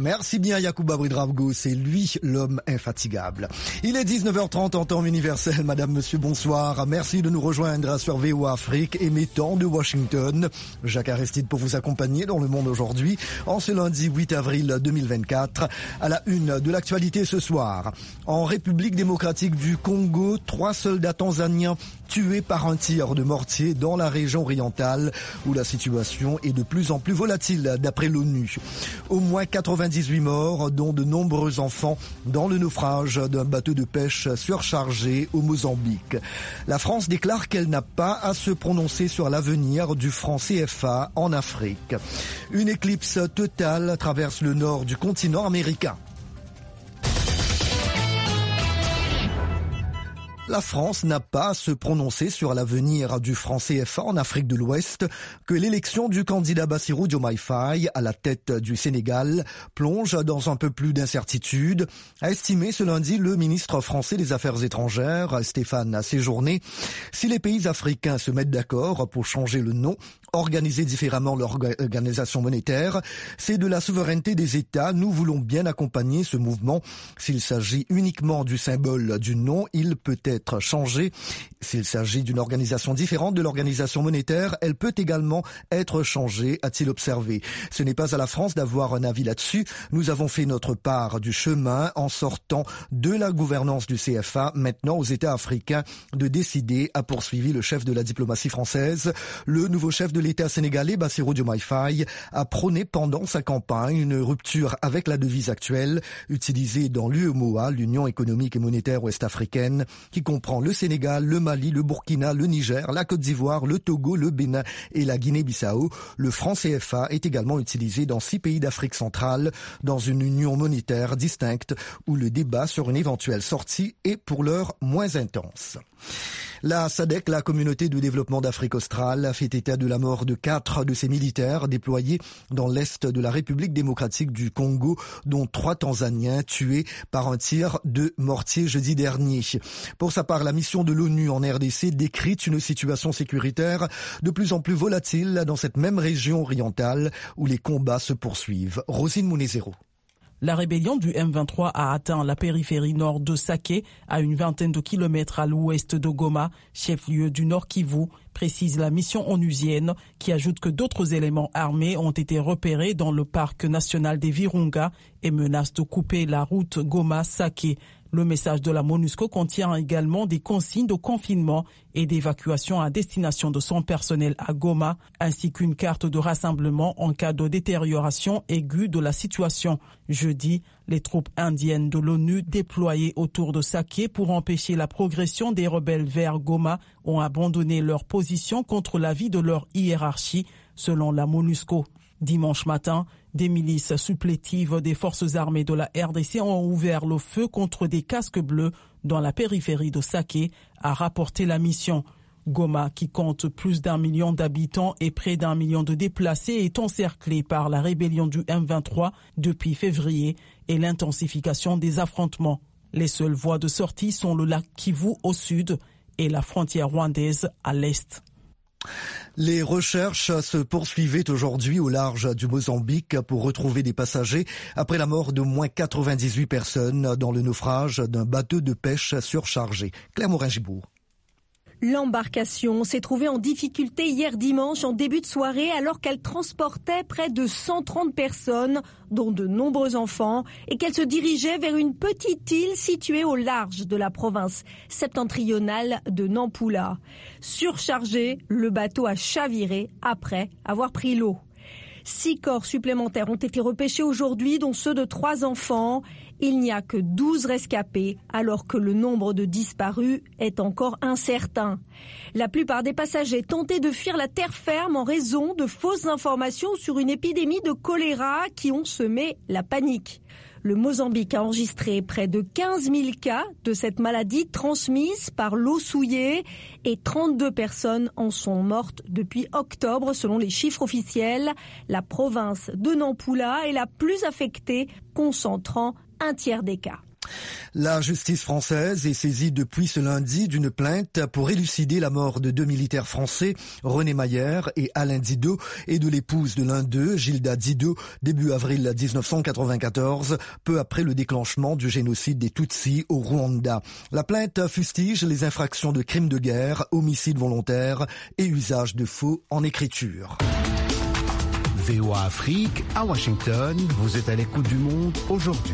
Merci bien Yacouba Bridravgo, c'est lui l'homme infatigable. Il est 19h30 en temps universel. Madame, monsieur, bonsoir. Merci de nous rejoindre sur VOA Afrique, émettant de Washington. Jacques Aristide pour vous accompagner dans le monde aujourd'hui, en ce lundi 8 avril 2024. À la une de l'actualité ce soir. En République démocratique du Congo, 3 soldats tanzaniens tués par un tir de mortier dans la région orientale où la situation est de plus en plus volatile d'après l'ONU. Au moins 98 morts, dont de nombreux enfants, dans le naufrage d'un bateau de pêche surchargé au Mozambique. La France déclare qu'elle n'a pas à se prononcer sur l'avenir du franc CFA en Afrique. Une éclipse totale traverse le nord du continent américain. La France n'a pas à se prononcer sur l'avenir du franc CFA en Afrique de l'Ouest que l'élection du candidat Bassirou Diomaye Faye à la tête du Sénégal plonge dans un peu plus d'incertitude, a estimé ce lundi le ministre français des Affaires étrangères, Stéphane Séjourné. Si les pays africains se mettent d'accord pour changer le nom, organiser différemment leur organisation monétaire, c'est de la souveraineté des États. Nous voulons bien accompagner ce mouvement. S'il s'agit uniquement du symbole du nom, il peut être changé. S'il s'agit d'une organisation différente de l'organisation monétaire, elle peut également être changée, a-t-il observé. Ce n'est pas à la France d'avoir un avis là-dessus. Nous avons fait notre part du chemin en sortant de la gouvernance du CFA. Maintenant, aux États africains de décider, a poursuivi le chef de la diplomatie française. Le nouveau chef de l'État sénégalais, Bassirou Diomaye Faye, a prôné pendant sa campagne une rupture avec la devise actuelle utilisée dans l'UEMOA, l'Union économique et monétaire ouest-africaine, qui comprend le Sénégal, le Mali, le Burkina, le Niger, la Côte d'Ivoire, le Togo, le Bénin et la Guinée-Bissau. Le franc CFA est également utilisé dans 6 pays d'Afrique centrale, dans une union monétaire distincte où le débat sur une éventuelle sortie est pour l'heure moins intense. La SADC, la communauté de développement d'Afrique australe, fait état de la mort de 4 de ses militaires déployés dans l'est de la République démocratique du Congo, dont 3 Tanzaniens tués par un tir de mortier jeudi dernier. Pour sa part, la mission de l'ONU en RDC décrit une situation sécuritaire de plus en plus volatile dans cette même région orientale où les combats se poursuivent. Rosine Mounezero. La rébellion du M23 a atteint la périphérie nord de Saké, à une vingtaine de kilomètres à l'ouest de Goma, chef-lieu du Nord Kivu, précise la mission onusienne, qui ajoute que d'autres éléments armés ont été repérés dans le parc national des Virunga et menacent de couper la route Goma-Saké. Le message de la MONUSCO contient également des consignes de confinement et d'évacuation à destination de son personnel à Goma, ainsi qu'une carte de rassemblement en cas de détérioration aiguë de la situation. Jeudi, les troupes indiennes de l'ONU déployées autour de Saké pour empêcher la progression des rebelles vers Goma ont abandonné leur position contre l'avis de leur hiérarchie, selon la MONUSCO. Dimanche matin, des milices supplétives des forces armées de la RDC ont ouvert le feu contre des casques bleus dans la périphérie de Saké, a rapporté la mission. Goma, qui compte plus d'1 million d'habitants et près d'1 million de déplacés, est encerclé par la rébellion du M23 depuis février et l'intensification des affrontements. Les seules voies de sortie sont le lac Kivu au sud et la frontière rwandaise à l'est. Les recherches se poursuivaient aujourd'hui au large du Mozambique pour retrouver des passagers après la mort d'au moins 98 personnes dans le naufrage d'un bateau de pêche surchargé. Claire Morin-Gibourg. L'embarcation s'est trouvée en difficulté hier dimanche en début de soirée alors qu'elle transportait près de 130 personnes, dont de nombreux enfants, et qu'elle se dirigeait vers une petite île située au large de la province septentrionale de Nampula. Surchargé, le bateau a chaviré après avoir pris l'eau. 6 corps supplémentaires ont été repêchés aujourd'hui, dont ceux de 3 enfants. Il n'y a que 12 rescapés, alors que le nombre de disparus est encore incertain. La plupart des passagers tentaient de fuir la terre ferme en raison de fausses informations sur une épidémie de choléra qui ont semé la panique. Le Mozambique a enregistré près de 15 000 cas de cette maladie transmise par l'eau souillée et 32 personnes en sont mortes depuis octobre selon les chiffres officiels. La province de Nampula est la plus affectée, concentrant un tiers des cas. La justice française est saisie depuis ce lundi d'une plainte pour élucider la mort de 2 militaires français, René Mayer et Alain Didot, et de l'épouse de l'un d'eux, Gilda Didot, début avril 1994, peu après le déclenchement du génocide des Tutsis au Rwanda. La plainte fustige les infractions de crimes de guerre, homicide volontaire et usage de faux en écriture. VOA Afrique, à Washington, vous êtes à l'écoute du monde aujourd'hui.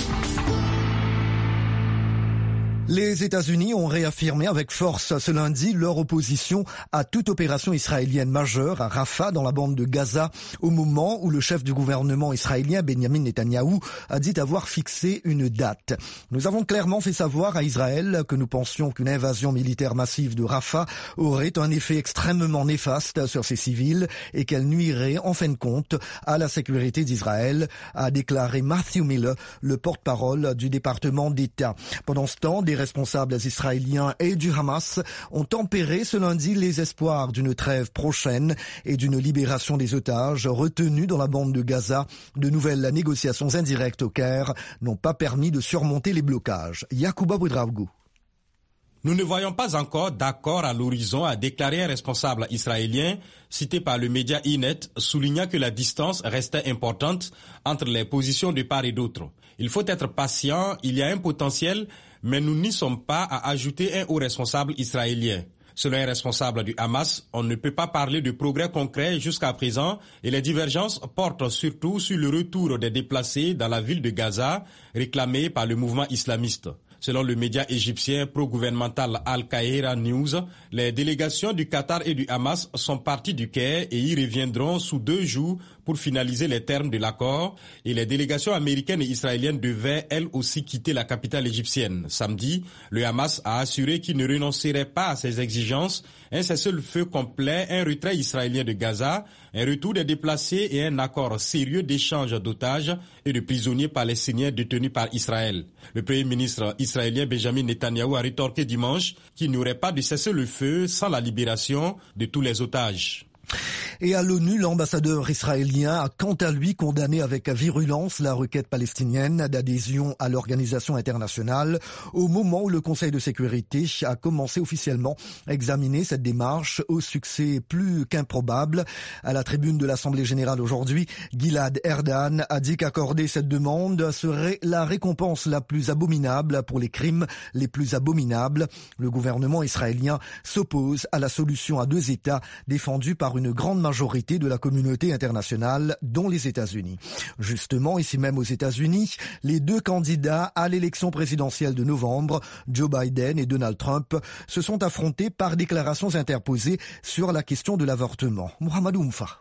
Les États-Unis ont réaffirmé avec force ce lundi leur opposition à toute opération israélienne majeure à Rafah dans la bande de Gaza au moment où le chef du gouvernement israélien Benjamin Netanyahou a dit avoir fixé une date. Nous avons clairement fait savoir à Israël que nous pensions qu'une invasion militaire massive de Rafah aurait un effet extrêmement néfaste sur ces civils et qu'elle nuirait en fin de compte à la sécurité d'Israël, a déclaré Matthew Miller, le porte-parole du département d'État. Pendant ce temps, des responsables israéliens et du Hamas ont tempéré ce lundi les espoirs d'une trêve prochaine et d'une libération des otages retenus dans la bande de Gaza. De nouvelles négociations indirectes au Caire n'ont pas permis de surmonter les blocages. Yacouba Boudraougou. Nous ne voyons pas encore d'accord à l'horizon, a déclaré un responsable israélien cité par le média Inet, soulignant que la distance restait importante entre les positions de part et d'autre. Il faut être patient, il y a un potentiel, mais nous n'y sommes pas à ajouter un haut responsable israélien. Selon un responsable du Hamas, on ne peut pas parler de progrès concret jusqu'à présent et les divergences portent surtout sur le retour des déplacés dans la ville de Gaza, réclamé par le mouvement islamiste. Selon le média égyptien pro-gouvernemental Al-Kahira News, les délégations du Qatar et du Hamas sont parties du Caire et y reviendront sous 2 jours pour finaliser les termes de l'accord. Et les délégations américaines et israéliennes devaient elles aussi quitter la capitale égyptienne. Samedi, le Hamas a assuré qu'il ne renoncerait pas à ses exigences, un cessez-le-feu complet, un retrait israélien de Gaza, un retour des déplacés et un accord sérieux d'échange d'otages et de prisonniers palestiniens détenus par Israël. Le premier ministre israélien Benjamin Netanyahou a rétorqué dimanche qu'il n'y aurait pas de cessez-le-feu sans la libération de tous les otages. Et à l'ONU, l'ambassadeur israélien a quant à lui condamné avec virulence la requête palestinienne d'adhésion à l'organisation internationale au moment où le Conseil de sécurité a commencé officiellement à examiner cette démarche au succès plus qu'improbable. À la tribune de l'Assemblée générale aujourd'hui, Gilad Erdan a dit qu'accorder cette demande serait la récompense la plus abominable pour les crimes les plus abominables. Le gouvernement israélien s'oppose à la solution à 2 États défendue par une grande majorité de la communauté internationale, dont les États-Unis. Justement, ici même aux États-Unis, les 2 candidats à l'élection présidentielle de novembre, Joe Biden et Donald Trump, se sont affrontés par déclarations interposées sur la question de l'avortement. Mohamed Oumfa.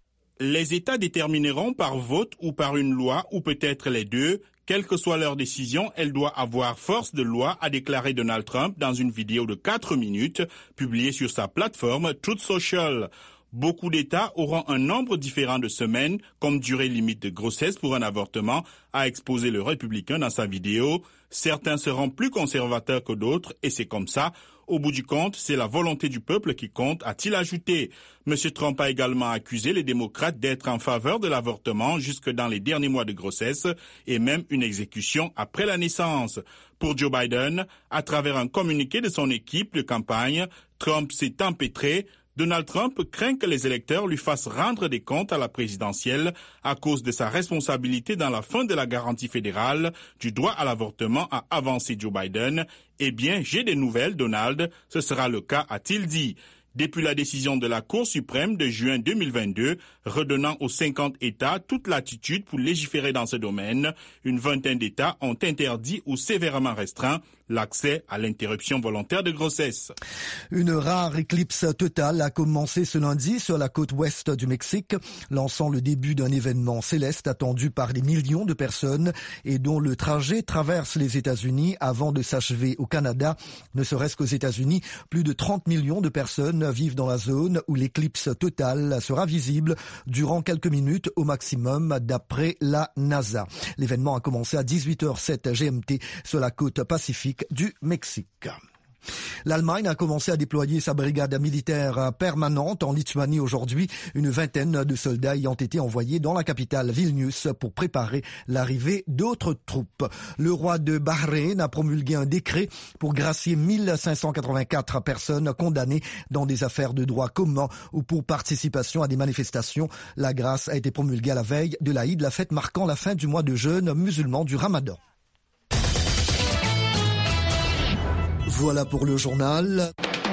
Les États détermineront par vote ou par une loi, ou peut-être les deux. Quelle que soit leur décision, elle doit avoir force de loi, a déclaré Donald Trump dans une vidéo de 4 minutes publiée sur sa plateforme Truth Social. Beaucoup d'États auront un nombre différent de semaines comme durée limite de grossesse pour un avortement, a exposé le républicain dans sa vidéo. Certains seront plus conservateurs que d'autres et c'est comme ça. Au bout du compte, c'est la volonté du peuple qui compte, a-t-il ajouté. M. Trump a également accusé les démocrates d'être en faveur de l'avortement jusque dans les derniers mois de grossesse et même une exécution après la naissance. Pour Joe Biden, à travers un communiqué de son équipe de campagne, Trump s'est empêtré. Donald Trump craint que les électeurs lui fassent rendre des comptes à la présidentielle à cause de sa responsabilité dans la fin de la garantie fédérale du droit à l'avortement, a avancé Joe Biden. Eh bien, j'ai des nouvelles, Donald, ce sera le cas, a-t-il dit. Depuis la décision de la Cour suprême de juin 2022, redonnant aux 50 États toute latitude pour légiférer dans ce domaine, une vingtaine d'États ont interdit ou sévèrement restreint l'accès à l'interruption volontaire de grossesse. Une rare éclipse totale a commencé ce lundi sur la côte ouest du Mexique, lançant le début d'un événement céleste attendu par des millions de personnes et dont le trajet traverse les États-Unis avant de s'achever au Canada. Ne serait-ce qu'aux États-Unis, plus de 30 millions de personnes vivent dans la zone où l'éclipse totale sera visible durant quelques minutes au maximum d'après la NASA. L'événement a commencé à 18h07 GMT sur la côte pacifique du Mexique. L'Allemagne a commencé à déployer sa brigade militaire permanente en Lituanie aujourd'hui. Une vingtaine de soldats ayant été envoyés dans la capitale Vilnius pour préparer l'arrivée d'autres troupes. Le roi de Bahreïn a promulgué un décret pour gracier 1584 personnes condamnées dans des affaires de droit commun ou pour participation à des manifestations. La grâce a été promulguée à la veille de l'Aïd, la fête marquant la fin du mois de jeûne musulman du Ramadan. Voilà pour le journal.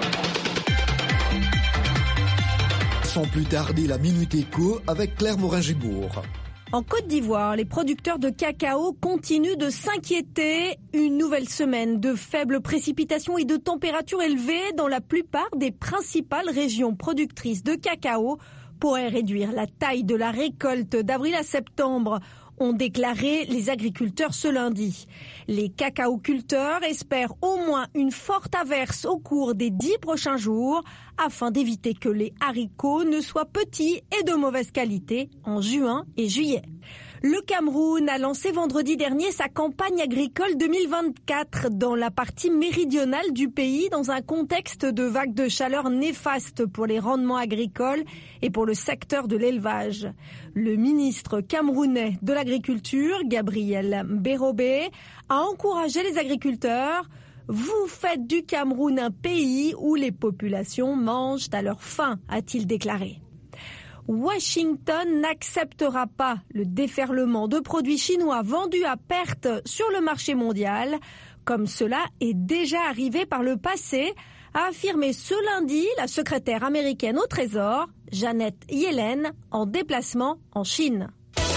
Sans plus tarder, la Minute Éco avec Claire Morin-Gibourg. En Côte d'Ivoire, les producteurs de cacao continuent de s'inquiéter. Une nouvelle semaine de faibles précipitations et de températures élevées dans la plupart des principales régions productrices de cacao pourraient réduire la taille de la récolte d'avril à septembre, ont déclaré les agriculteurs ce lundi. Les cacaoculteurs espèrent au moins une forte averse au cours des 10 prochains jours afin d'éviter que les haricots ne soient petits et de mauvaise qualité en juin et juillet. Le Cameroun a lancé vendredi dernier sa campagne agricole 2024 dans la partie méridionale du pays dans un contexte de vagues de chaleur néfastes pour les rendements agricoles et pour le secteur de l'élevage. Le ministre camerounais de l'Agriculture, Gabriel Mbérobé, a encouragé les agriculteurs. Vous faites du Cameroun un pays où les populations mangent à leur faim, a-t-il déclaré. Washington n'acceptera pas le déferlement de produits chinois vendus à perte sur le marché mondial, comme cela est déjà arrivé par le passé, a affirmé ce lundi la secrétaire américaine au Trésor, Janet Yellen, en déplacement en Chine.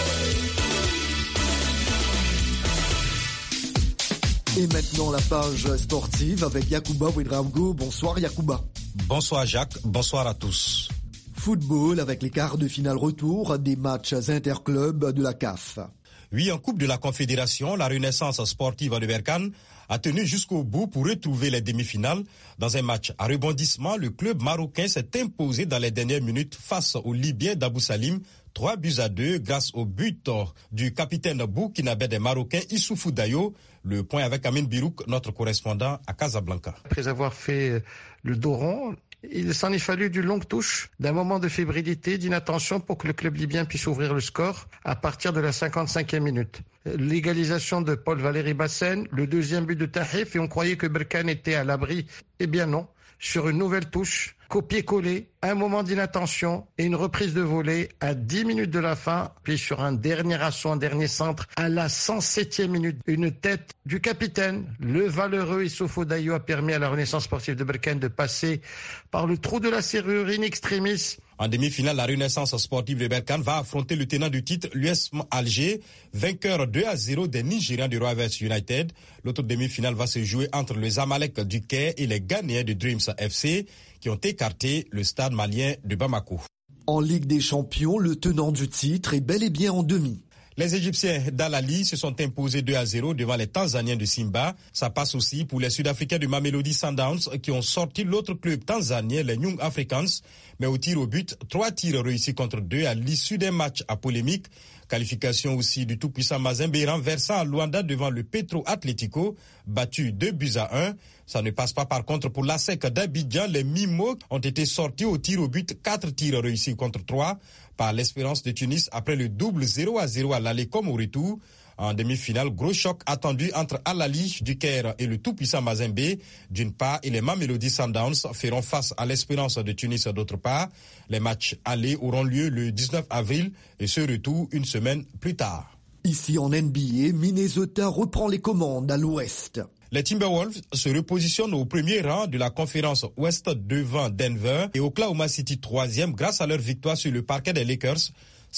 Et maintenant la page sportive avec Yacouba Ouedraogo. Bonsoir Yacouba. Bonsoir Jacques, bonsoir à tous. Football avec les quarts de finale retour des matchs interclubs de la CAF. Oui, en Coupe de la Confédération, la Renaissance sportive de Berkane a tenu jusqu'au bout pour retrouver les demi-finales. Dans un match à rebondissement, le club marocain s'est imposé dans les dernières minutes face au Libyen d'Abou Salim, 3-2 grâce au but du capitaine burkinabé des Marocains, Issoufou Dayo. Le point avec Amine Birouk, notre correspondant à Casablanca. Après avoir fait le dos rond, il s'en est fallu d'une longue touche, d'un moment de fébrilité, d'inattention pour que le club libyen puisse ouvrir le score à partir de la 55e minute. L'égalisation de Paul-Valéry Bassène, le deuxième but de Tahif, et on croyait que Berkane était à l'abri. Eh bien non, sur une nouvelle touche, copier-coller, un moment d'inattention et une reprise de volée à 10 minutes de la fin, puis sur un dernier assaut, un dernier centre à la 107e minute. Une tête du capitaine, le valeureux Issoufou Dayo, a permis à la Renaissance sportive de Berkane de passer par le trou de la serrure in extremis. En demi-finale, la Renaissance sportive de Berkane va affronter le tenant du titre, l'USM Alger, vainqueur 2-0 des Nigérians du Rovers United. L'autre demi-finale va se jouer entre les Zamalek du Caire et les Ghanéens de Dreams FC, qui ont écarté le stade malien de Bamako. En Ligue des Champions, le tenant du titre est bel et bien en demi. Les Égyptiens d'Al-Ali se sont imposés 2-0 devant les Tanzaniens de Simba. Ça passe aussi pour les Sud-Africains du Mamelodi Sundowns qui ont sorti l'autre club tanzanien, les Young Africans. Mais au tir au but, 3 tirs réussis contre 2 à l'issue d'un match à polémique. Qualification aussi du tout-puissant Mazembe renversant à Luanda devant le Petro Atlético, battu 2-1. Ça ne passe pas par contre pour l'ASEC d'Abidjan. Les Mimos ont été sortis au tir au but, 4 tirs réussis contre 3 par l'Espérance de Tunis après le double 0-0 à l'aller comme au retour. En demi-finale, gros choc attendu entre Al-Ali du Caire et le tout-puissant Mazembe d'une part et les Mamelodi Sundowns feront face à l'Espérance de Tunis d'autre part. Les matchs allés auront lieu le 19 avril et ce retour une semaine plus tard. Ici en NBA, Minnesota reprend les commandes à l'ouest. Les Timberwolves se repositionnent au premier rang de la conférence Ouest devant Denver et Oklahoma City 3e grâce à leur victoire sur le parquet des Lakers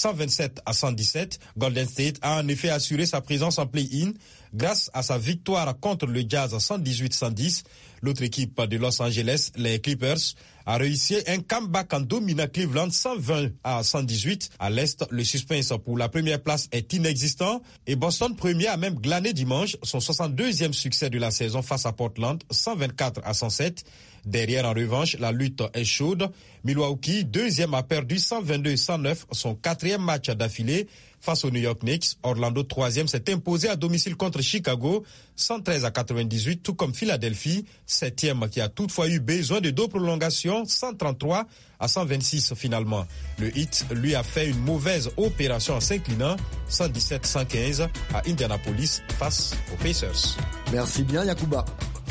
127-117. Golden State a en effet assuré sa présence en play-in grâce à sa victoire contre le Jazz 118-110. L'autre équipe de Los Angeles, les Clippers, a réussi un comeback en dominant Cleveland 120-118. À l'Est, le suspense pour la première place est inexistant et Boston premier a même glané dimanche son 62e succès de la saison face à Portland 124-107. Derrière, en revanche, la lutte est chaude. Milwaukee, deuxième, a perdu 122-109, son quatrième match d'affilée face aux New York Knicks. Orlando, troisième, s'est imposé à domicile contre Chicago, 113-98, tout comme Philadelphie, septième, qui a toutefois eu besoin de 2 prolongations, 133-126 finalement. Le Heat, lui, a fait une mauvaise opération en s'inclinant, 117-115 à Indianapolis face aux Pacers. Merci bien, Yacouba.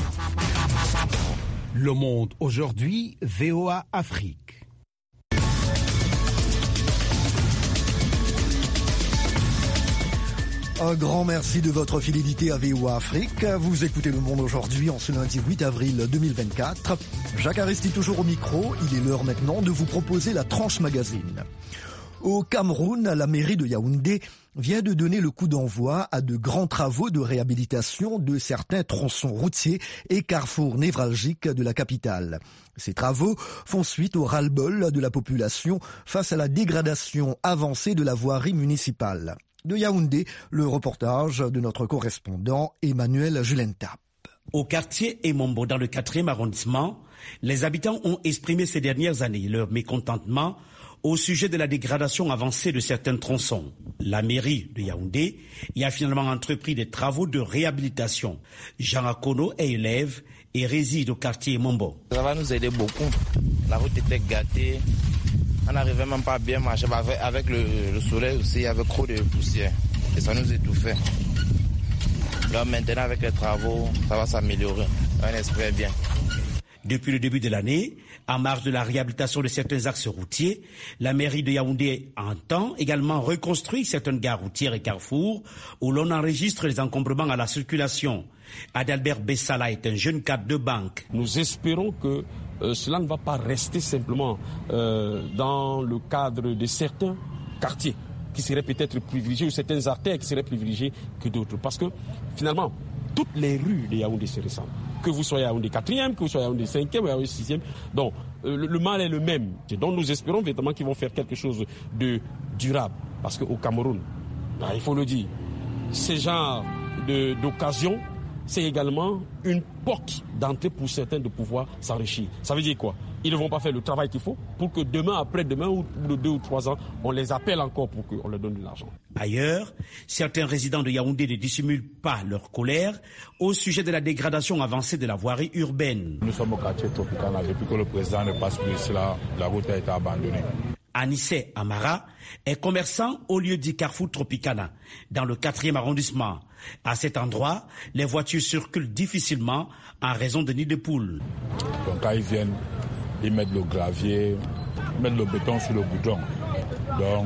Le Monde aujourd'hui, VOA Afrique. Un grand merci de votre fidélité à VOA Afrique. Vous écoutez Le Monde aujourd'hui en ce lundi 8 avril 2024. Jacques Aristide toujours au micro. Il est l'heure maintenant de vous proposer la tranche magazine. Au Cameroun, la mairie de Yaoundé vient de donner le coup d'envoi à de grands travaux de réhabilitation de certains tronçons routiers et carrefours névralgiques de la capitale. Ces travaux font suite au ras-le-bol de la population face à la dégradation avancée de la voirie municipale. De Yaoundé, le reportage de notre correspondant Emmanuel Julentap. Au quartier Emombo, dans le 4e arrondissement, les habitants ont exprimé ces dernières années leur mécontentement au sujet de la dégradation avancée de certains tronçons. La mairie de Yaoundé y a finalement entrepris des travaux de réhabilitation. Jean Akono est élève et réside au quartier Emombo. Ça va nous aider beaucoup. La route était gâtée. On n'arrivait même pas à bien marcher. Avec le soleil aussi, il y avait trop de poussière. Et ça nous étouffait. Là, maintenant, avec les travaux, ça va s'améliorer. On espère bien. Depuis le début de l'année, en marge de la réhabilitation de certains axes routiers, la mairie de Yaoundé entend également reconstruire certaines gares routières et carrefours où l'on enregistre les encombrements à la circulation. Adalbert Bessala est un jeune cadre de banque. Nous espérons que cela ne va pas rester simplement dans le cadre de certains quartiers qui seraient peut-être privilégiés ou certaines artères qui seraient privilégiées que d'autres. Parce que finalement, toutes les rues de Yaoundé se ressemblent. Que vous soyez à Yaoundé 4e, que vous soyez à Yaoundé 5e ou à Yaoundé 6e. Donc, le mal est le même. Donc, nous espérons vraiment qu'ils vont faire quelque chose de durable. Parce qu'au Cameroun, il faut le dire, ces genres d'occasion, c'est également une porte d'entrée pour certains de pouvoir s'enrichir. Ça veut dire quoi? Ils ne vont pas faire le travail qu'il faut pour que demain, après-demain, ou de 2 ou 3 ans, on les appelle encore pour qu'on leur donne de l'argent. Ailleurs, certains résidents de Yaoundé ne dissimulent pas leur colère au sujet de la dégradation avancée de la voirie urbaine. Nous sommes au quartier Tropicana. Depuis que le président ne passe plus ici, la route a été abandonnée. Anissé Amara est commerçant au lieu dit Carrefour Tropicana, dans le 4e arrondissement. À cet endroit, les voitures circulent difficilement en raison de nids de poules. Donc quand ils viennent, ils mettent le gravier, ils mettent le béton sur le goudron. Donc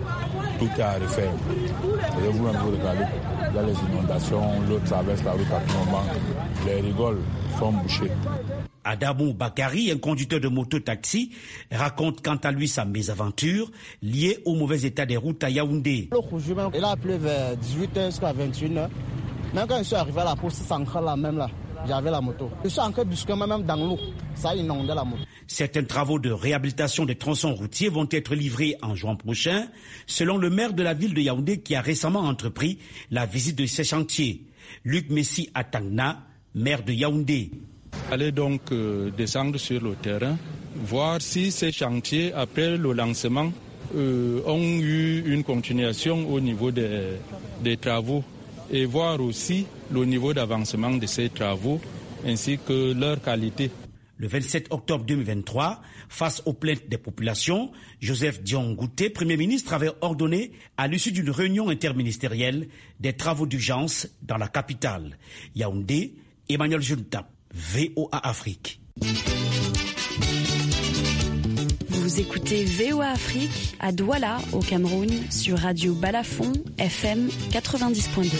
tout est à refaire. Et vous-même vous regardez, il y a les inondations, l'eau traverse la route à tout moment, les rigoles sont bouchées. Adamou Bakari, un conducteur de moto-taxi, raconte quant à lui sa mésaventure liée au mauvais état des routes à Yaoundé. Il a plu vers 18h jusqu'à 21h. Même quand je suis arrivé à la poste centrale, là, même là, j'avais la moto. Je suis encore brusquement même dans l'eau. Ça a inondé la moto. Certains travaux de réhabilitation des tronçons routiers vont être livrés en juin prochain, selon le maire de la ville de Yaoundé qui a récemment entrepris la visite de ces chantiers. Luc Messi Atangna, maire de Yaoundé. Allez donc descendre sur le terrain, voir si ces chantiers, après le lancement, ont eu une continuation au niveau des travaux et voir aussi le niveau d'avancement de ces travaux ainsi que leur qualité. Le 27 octobre 2023, face aux plaintes des populations, Joseph Dion Ngouté, Premier ministre, avait ordonné, à l'issue d'une réunion interministérielle, des travaux d'urgence dans la capitale. Yaoundé, Emmanuel Julentap. VOA Afrique. Vous écoutez VOA Afrique à Douala, au Cameroun, sur Radio Balafon, FM 90.2.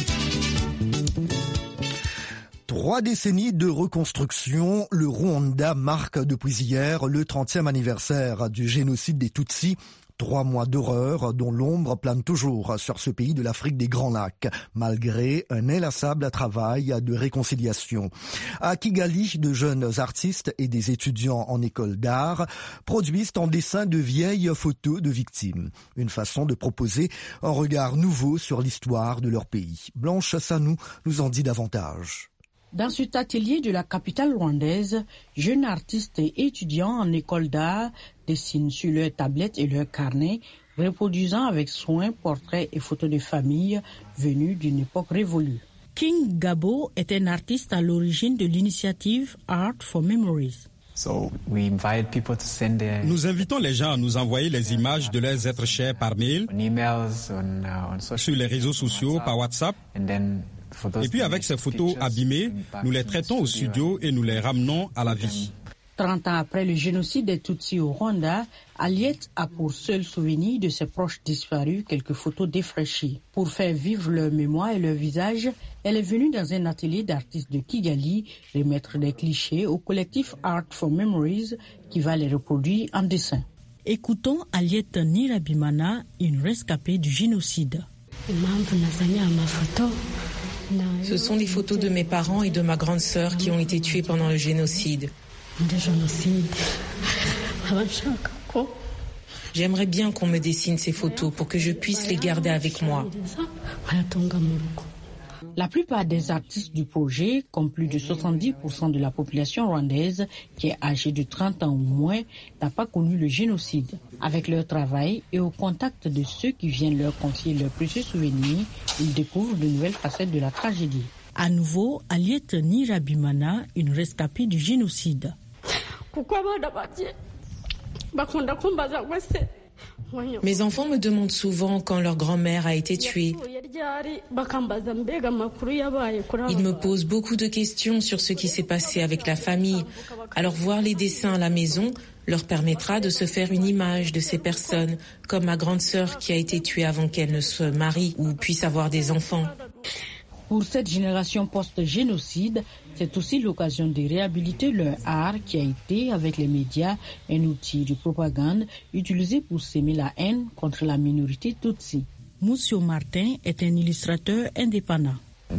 3 décennies de reconstruction, le Rwanda marque depuis hier le 30e anniversaire du génocide des Tutsis. 3 mois d'horreur dont l'ombre plane toujours sur ce pays de l'Afrique des Grands Lacs, malgré un inlassable travail de réconciliation. À Kigali, de jeunes artistes et des étudiants en école d'art produisent en dessin de vieilles photos de victimes. Une façon de proposer un regard nouveau sur l'histoire de leur pays. Blanche Sanou nous en dit davantage. Dans cet atelier de la capitale rwandaise, jeunes artistes et étudiants en école d'art dessinent sur leurs tablettes et leurs carnets, reproduisant avec soin portraits et photos de familles venues d'une époque révolue. King Gabo est un artiste à l'origine de l'initiative Art for Memories. Nous invitons les gens à nous envoyer les images de leurs êtres chers par mail, sur les réseaux sociaux, par WhatsApp. Et puis avec ces photos abîmées, nous les traitons au studio et nous les ramenons à la vie. 30 ans après le génocide des Tutsis au Rwanda, Aliette a pour seul souvenir de ses proches disparus quelques photos défraîchies. Pour faire vivre leur mémoire et leur visage, elle est venue dans un atelier d'artistes de Kigali remettre des clichés au collectif Art for Memories qui va les reproduire en dessin. Écoutons Aliette Nirabimana, une rescapée du génocide. Ce sont les photos de mes parents et de ma grande sœur qui ont été tués pendant le génocide. J'aimerais bien qu'on me dessine ces photos pour que je puisse les garder avec moi. La plupart des artistes du projet, comme plus de 70% de la population rwandaise qui est âgée de 30 ans ou moins, n'a pas connu le génocide. Avec leur travail et au contact de ceux qui viennent leur confier leurs précieux souvenirs, ils découvrent de nouvelles facettes de la tragédie. À nouveau, Aliette Nirabimana, une rescapée du génocide. Mes enfants me demandent souvent quand leur grand-mère a été tuée. Ils me posent beaucoup de questions sur ce qui s'est passé avec la famille. Alors voir les dessins à la maison leur permettra de se faire une image de ces personnes, comme ma grande sœur qui a été tuée avant qu'elle ne se marie ou puisse avoir des enfants. Pour cette génération post-génocide, c'est aussi l'occasion de réhabiliter leur art qui a été, avec les médias, un outil de propagande utilisé pour s'aimer la haine contre la minorité Tutsi. Moussio Martin est un illustrateur indépendant.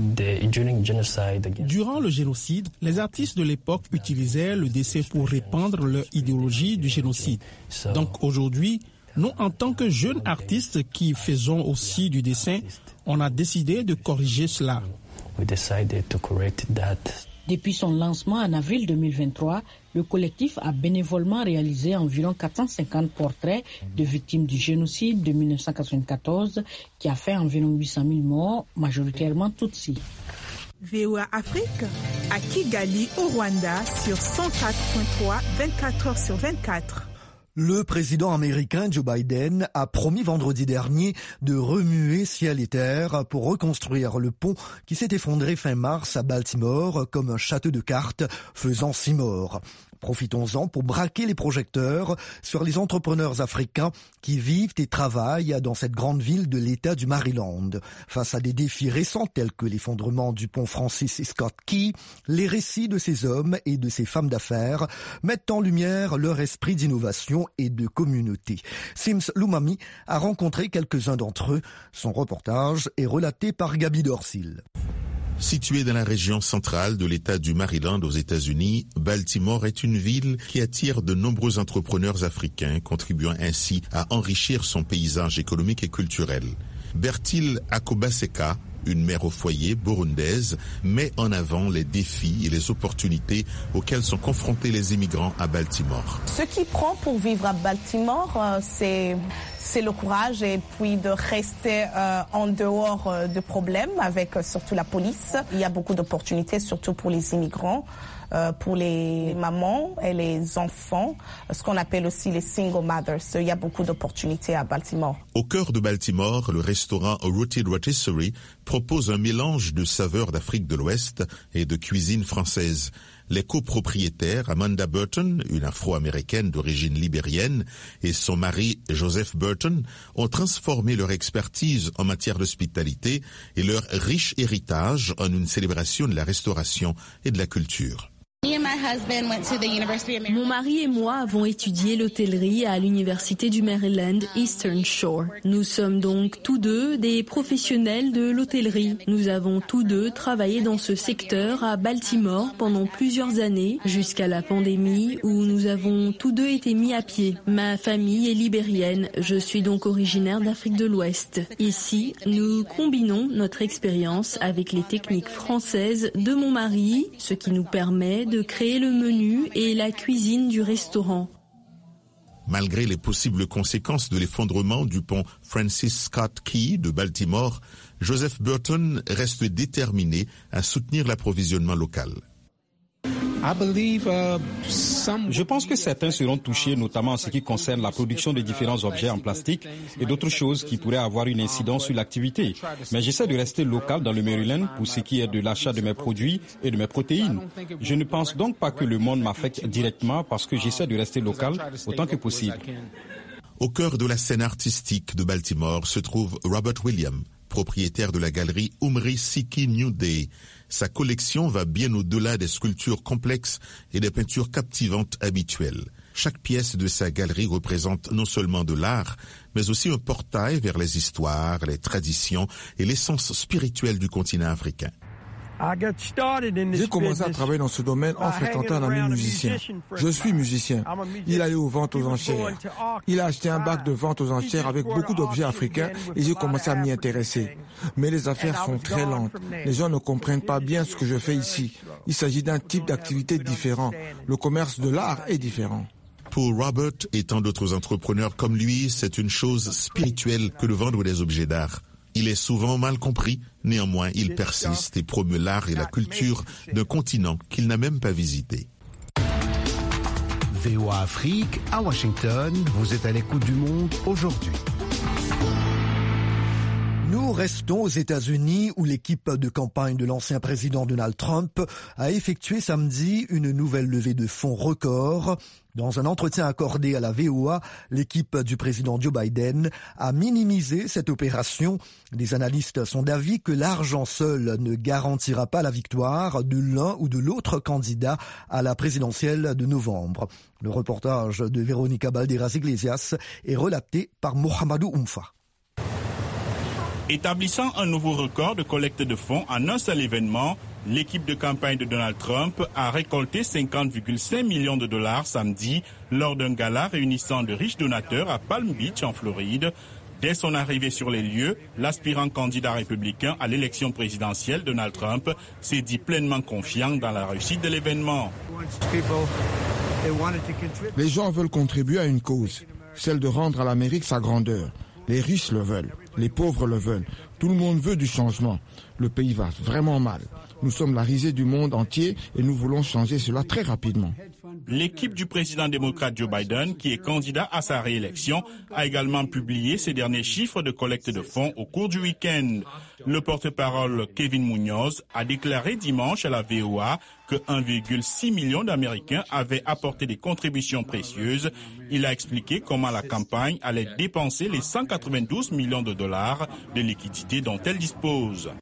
Durant le génocide, les artistes de l'époque utilisaient le dessin pour répandre leur idéologie du génocide. Donc aujourd'hui, nous, en tant que jeunes artistes qui faisons aussi du dessin, on a décidé de corriger cela. Depuis son lancement en avril 2023, le collectif a bénévolement réalisé environ 450 portraits de victimes du génocide de 1994 qui a fait environ 800 000 morts, majoritairement Tutsis. VOA Afrique, à Kigali, au Rwanda, sur 104.3, 24 heures sur 24. Le président américain Joe Biden a promis vendredi dernier de remuer ciel et terre pour reconstruire le pont qui s'est effondré fin mars à Baltimore comme un château de cartes faisant 6 morts. Profitons-en pour braquer les projecteurs sur les entrepreneurs africains qui vivent et travaillent dans cette grande ville de l'État du Maryland. Face à des défis récents tels que l'effondrement du pont Francis Scott Key, les récits de ces hommes et de ces femmes d'affaires mettent en lumière leur esprit d'innovation et de communauté. Sims Lumami a rencontré quelques-uns d'entre eux. Son reportage est relaté par Gabi Dorsil. Située dans la région centrale de l'État du Maryland aux États-Unis, Baltimore est une ville qui attire de nombreux entrepreneurs africains, contribuant ainsi à enrichir son paysage économique et culturel. Bertil Akobaseka, une mère au foyer burundaise, met en avant les défis et les opportunités auxquels sont confrontés les immigrants à Baltimore. Ce qui prend pour vivre à Baltimore, c'est le courage et puis de rester en dehors de problèmes avec surtout la police. Il y a beaucoup d'opportunités, surtout pour les immigrants, pour les mamans et les enfants, ce qu'on appelle aussi les single mothers. Il y a beaucoup d'opportunités à Baltimore. Au cœur de Baltimore, le restaurant Rooted Rotisserie propose un mélange de saveurs d'Afrique de l'Ouest et de cuisine française. Les copropriétaires Amanda Burton, une afro-américaine d'origine libérienne, et son mari Joseph Burton ont transformé leur expertise en matière d'hospitalité et leur riche héritage en une célébration de la restauration et de la culture. Mon mari et moi avons étudié l'hôtellerie à l'université du Maryland, Eastern Shore. Nous sommes donc tous deux des professionnels de l'hôtellerie. Nous avons tous deux travaillé dans ce secteur à Baltimore pendant plusieurs années, jusqu'à la pandémie où nous avons tous deux été mis à pied. Ma famille est libérienne, je suis donc originaire d'Afrique de l'Ouest. Ici, nous combinons notre expérience avec les techniques françaises de mon mari, ce qui nous permet de créer le menu et la cuisine du restaurant. Malgré les possibles conséquences de l'effondrement du pont Francis Scott Key de Baltimore, Joseph Burton reste déterminé à soutenir l'approvisionnement local. Je pense que certains seront touchés, notamment en ce qui concerne la production de différents objets en plastique et d'autres choses qui pourraient avoir une incidence sur l'activité. Mais j'essaie de rester local dans le Maryland pour ce qui est de l'achat de mes produits et de mes protéines. Je ne pense donc pas que le monde m'affecte directement parce que j'essaie de rester local autant que possible. Au cœur de la scène artistique de Baltimore se trouve Robert Williams, propriétaire de la galerie Umri Siki New Day. Sa collection va bien au-delà des sculptures complexes et des peintures captivantes habituelles. Chaque pièce de sa galerie représente non seulement de l'art, mais aussi un portail vers les histoires, les traditions et l'essence spirituelle du continent africain. J'ai commencé à travailler dans ce domaine en fréquentant un ami musicien. Je suis musicien. Il allait aux ventes aux enchères. Il a acheté un bac de vente aux enchères avec beaucoup d'objets africains et j'ai commencé à m'y intéresser. Mais les affaires sont très lentes. Les gens ne comprennent pas bien ce que je fais ici. Il s'agit d'un type d'activité différent. Le commerce de l'art est différent. Pour Robert et tant d'autres entrepreneurs comme lui, c'est une chose spirituelle que de vendre des objets d'art. Il est souvent mal compris, néanmoins il persiste et promeut l'art et la culture d'un continent qu'il n'a même pas visité. VOA Afrique, à Washington, vous êtes à l'écoute du monde aujourd'hui. Nous restons aux États-Unis où l'équipe de campagne de l'ancien président Donald Trump a effectué samedi une nouvelle levée de fonds record. Dans un entretien accordé à la VOA, l'équipe du président Joe Biden a minimisé cette opération. Les analystes sont d'avis que l'argent seul ne garantira pas la victoire de l'un ou de l'autre candidat à la présidentielle de novembre. Le reportage de Véronica Balderas Iglesias est relaté par Mohamedou Oumfa. Établissant un nouveau record de collecte de fonds en un seul événement, l'équipe de campagne de Donald Trump a récolté 50,5 millions de dollars samedi lors d'un gala réunissant de riches donateurs à Palm Beach en Floride. Dès son arrivée sur les lieux, l'aspirant candidat républicain à l'élection présidentielle Donald Trump s'est dit pleinement confiant dans la réussite de l'événement. Les gens veulent contribuer à une cause, celle de rendre à l'Amérique sa grandeur. Les riches le veulent, les pauvres le veulent. Tout le monde veut du changement. Le pays va vraiment mal. Nous sommes la risée du monde entier et nous voulons changer cela très rapidement. L'équipe du président démocrate Joe Biden, qui est candidat à sa réélection, a également publié ses derniers chiffres de collecte de fonds au cours du week-end. Le porte-parole Kevin Munoz a déclaré dimanche à la VOA que 1,6 million d'Américains avaient apporté des contributions précieuses. Il a expliqué comment la campagne allait dépenser les 192 millions de dollars de liquidités dont elle dispose.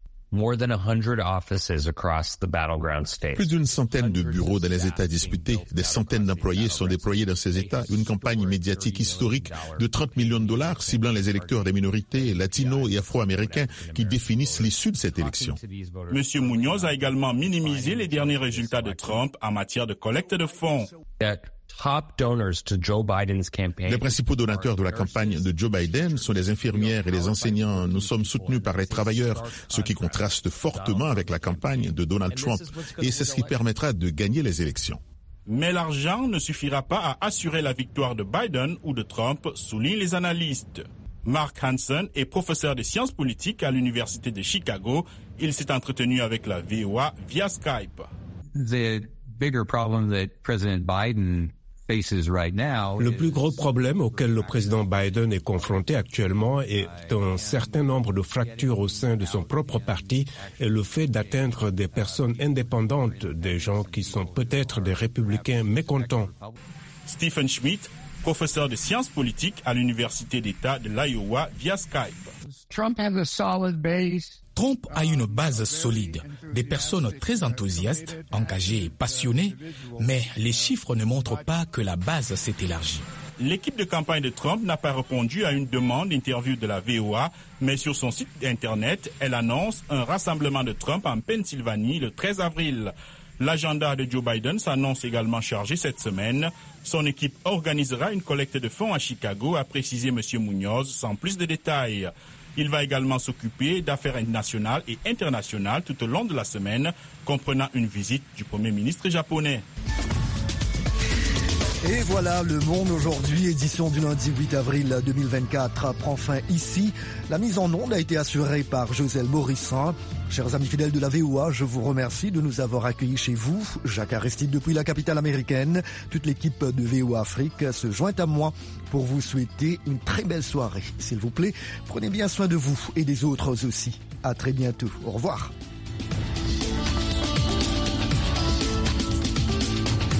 Plus d'une centaine de bureaux dans les États disputés, des centaines d'employés sont déployés dans ces États. Une campagne médiatique historique de 30 millions de dollars ciblant les électeurs des minorités latinos et afro-américains qui définissent l'issue de cette élection. Monsieur Munoz a également minimisé les derniers résultats de Trump en matière de collecte de fonds. Les principaux donateurs de la campagne de Joe Biden sont les infirmières et les enseignants. Nous sommes soutenus par les travailleurs, ce qui contraste fortement avec la campagne de Donald Trump. Et c'est ce qui permettra de gagner les élections. Mais l'argent ne suffira pas à assurer la victoire de Biden ou de Trump, soulignent les analystes. Mark Hansen est professeur de sciences politiques à l'Université de Chicago. Il s'est entretenu avec la VOA via Skype. The bigger problem that President Biden Le plus gros problème auquel le président Biden est confronté actuellement est un certain nombre de fractures au sein de son propre parti et le fait d'atteindre des personnes indépendantes, des gens qui sont peut-être des républicains mécontents. Stephen Schmidt, professeur de sciences politiques à l'Université d'État de l'Iowa via Skype. Trump Trump a une base solide, des personnes très enthousiastes, engagées et passionnées, mais les chiffres ne montrent pas que la base s'est élargie. L'équipe de campagne de Trump n'a pas répondu à une demande d'interview de la VOA, mais sur son site internet, elle annonce un rassemblement de Trump en Pennsylvanie le 13 avril. L'agenda de Joe Biden s'annonce également chargé cette semaine. Son équipe organisera une collecte de fonds à Chicago, a précisé M. Munoz, sans plus de détails. Il va également s'occuper d'affaires nationales et internationales tout au long de la semaine, comprenant une visite du Premier ministre japonais. Et voilà, Le Monde aujourd'hui, édition du lundi 8 avril 2024, prend fin ici. La mise en onde a été assurée par Joselle Morissin. Chers amis fidèles de la VOA, je vous remercie de nous avoir accueillis chez vous. Jacques Aristide depuis la capitale américaine. Toute l'équipe de VOA Afrique se joint à moi pour vous souhaiter une très belle soirée. S'il vous plaît, prenez bien soin de vous et des autres aussi. À très bientôt. Au revoir.